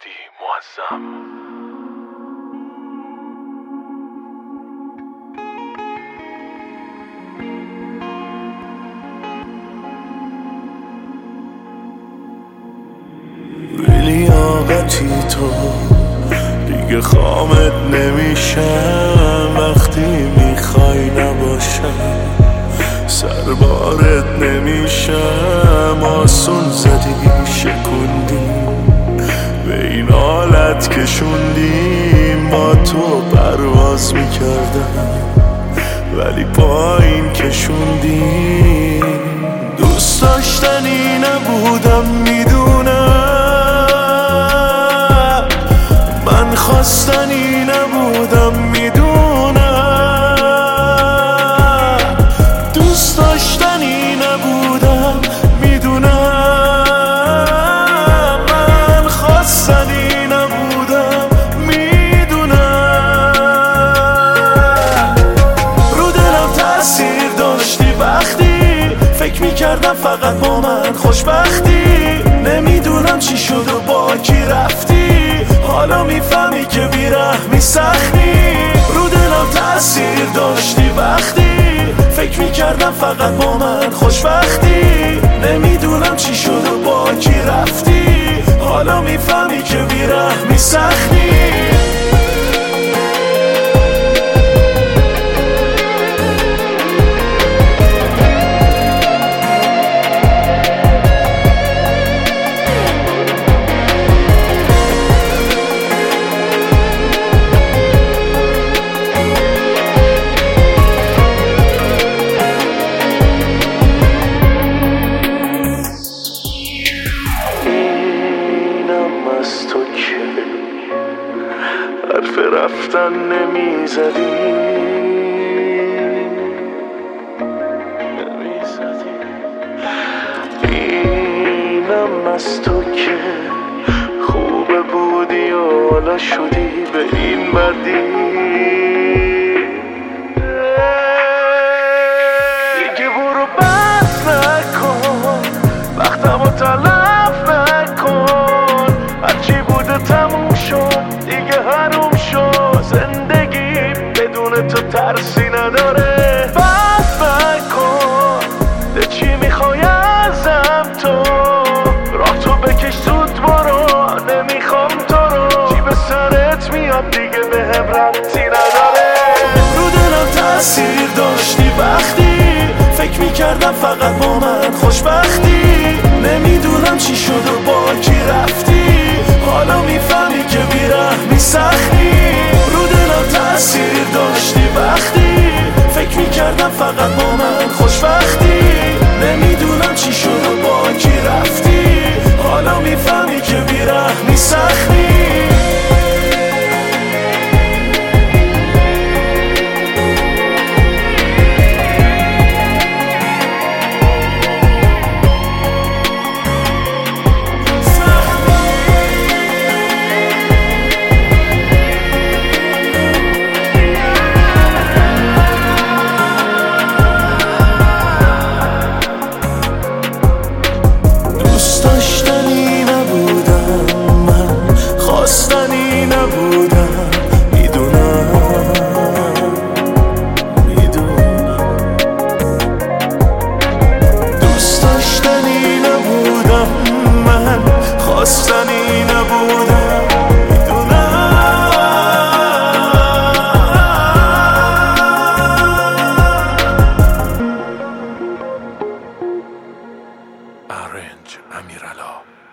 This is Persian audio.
مهدی معظم. لیاقتی تو دیگه خامت نمیشم، وقتی میخوای نباشم سربارت نمیشم. آسون زدی شکوندی به این حالت کشوندیم، با تو پرواز میکردم ولی پایین کشوندیم. دوست داشتنی نبودم میدونم، من خواستنی نبودم میدونم، دوست داشتنی نبودم میدونم، من خواستنی نبودم میدونم. رو دلم تأثیر داشتی وقتی فکر میکردم فقط با من خوشبختی. نمیدونم چی شد و با کی رفتی، حالا میفهمی که بیرحمی سختی. رو دلم تأثیر داشتی وقتی فکر میکردم فقط با من خوشبختی. نمیدونم چی شد و با کی رفتی، حالا میفهمی که بیرحمی سختی. از تو که حرف رفتن نمیزدی، اینم از تو که خوبه بودی و حالا شدی به این بدی. دیگه برو بس نکن وقتمو تلف نکن، هرچی بوده تموم شد دیگه حروم شد. زندگی بدون تو ترسی نداره. بس نکن ده چی میخوای ازم تو، راه تو بکش زود برو، نمیخوام تو رو. چی به سرت میاد دیگه به هم ربطی نداره. رو دلم تأثیر داشتی وقتی فکر میکردم فقط با من خوشبختی. نمیدونم چی شد و با کی رفتی، حالا میفهمی که بیرحمی سختی. رو دلم تأثیر داشتی وقتی فکر میکردم فقط با من خوشبختی. نمیدونم چی شد و با کی رفتی، حالا میفهمی که بیرحمی سختی. خواستنی نبودم میدونم، دوست داشتنی نبودم من، خواستنی نبودم میدونم. آرنج امیرعلا.